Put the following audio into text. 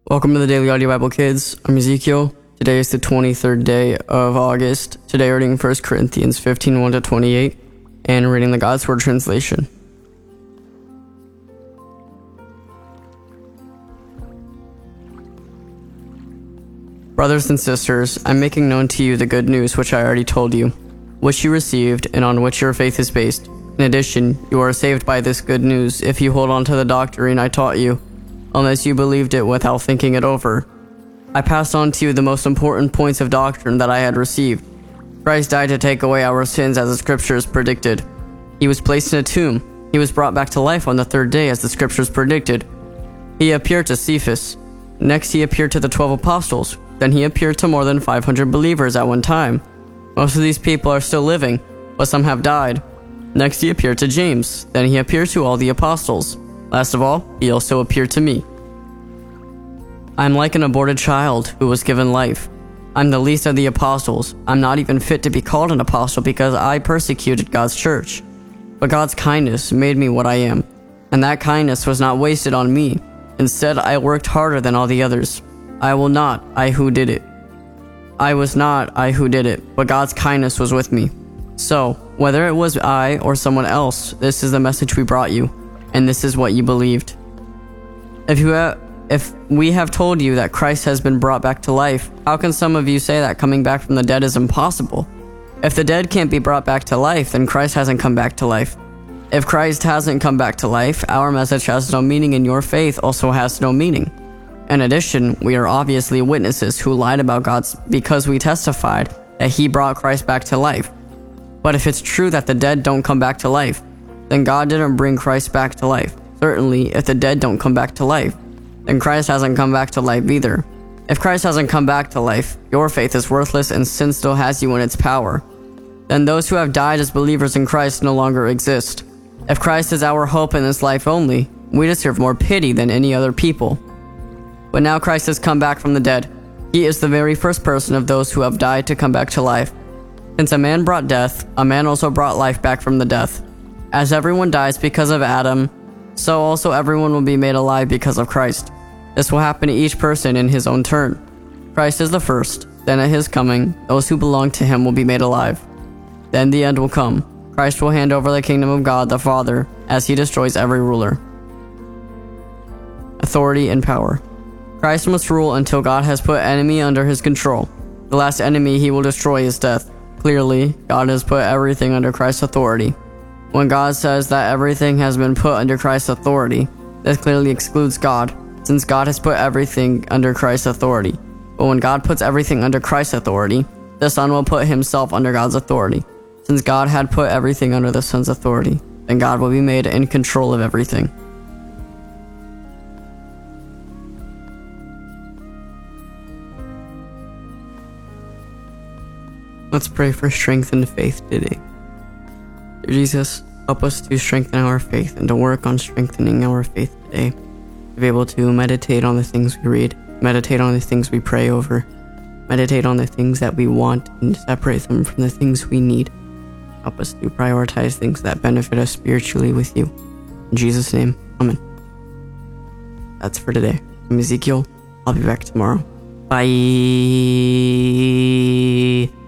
Welcome to the Daily Audio Bible Kids. I'm Ezekiel. Today is the 23rd day of August. Today we're reading 1 Corinthians 15, 1-28, and reading the God's Word translation. Brothers and sisters, I'm making known to you the good news which I already told you, which you received and on which your faith is based. In addition, you are saved by this good news if you hold on to the doctrine I taught you, unless you believed it without thinking it over. I passed on to you the most important points of doctrine that I had received. Christ died to take away our sins as the scriptures predicted. He was placed in a tomb. He was brought back to life on the third day as the scriptures predicted. He appeared to Cephas. Next he appeared to the 12 apostles. Then he appeared to more than 500 believers at one time. Most of these people are still living, but some have died. Next he appeared to James. Then he appeared to all the apostles. Last of all, he also appeared to me. I am like an aborted child who was given life. I'm the least of the apostles. I'm not even fit to be called an apostle because I persecuted God's church. But God's kindness made me what I am, and that kindness was not wasted on me. Instead, I worked harder than all the others. I was not I who did it, but God's kindness was with me. So, whether it was I or someone else, this is the message we brought you, and this is what you believed. If we have told you that Christ has been brought back to life, how can some of you say that coming back from the dead is impossible? If the dead can't be brought back to life, then Christ hasn't come back to life. If Christ hasn't come back to life, our message has no meaning and your faith also has no meaning. In addition, we are obviously witnesses who lied about God because we testified that he brought Christ back to life. But if it's true that the dead don't come back to life, then God didn't bring Christ back to life. Certainly, if the dead don't come back to life, then Christ hasn't come back to life either. If Christ hasn't come back to life, your faith is worthless and sin still has you in its power. Then those who have died as believers in Christ no longer exist. If Christ is our hope in this life only, we deserve more pity than any other people. But now Christ has come back from the dead. He is the very first person of those who have died to come back to life. Since a man brought death, a man also brought life back from the death. As everyone dies because of Adam, so also everyone will be made alive because of Christ. This will happen to each person in his own turn. Christ is the first, then at his coming, those who belong to him will be made alive. Then the end will come. Christ will hand over the kingdom of God the Father as he destroys every ruler. Authority and power. Christ must rule until God has put enemy under his control. The last enemy he will destroy is death. Clearly, God has put everything under Christ's authority. When God says that everything has been put under Christ's authority, this clearly excludes God, since God has put everything under Christ's authority. But when God puts everything under Christ's authority, the Son will put himself under God's authority. Since God had put everything under the Son's authority, then God will be made in control of everything. Let's pray for strength and faith today. Dear Jesus, help us to strengthen our faith and to work on strengthening our faith today. To be able to meditate on the things we read, meditate on the things we pray over, meditate on the things that we want and separate them from the things we need. Help us to prioritize things that benefit us spiritually with you. In Jesus' name, amen. That's for today. I'm Ezekiel. I'll be back tomorrow. Bye.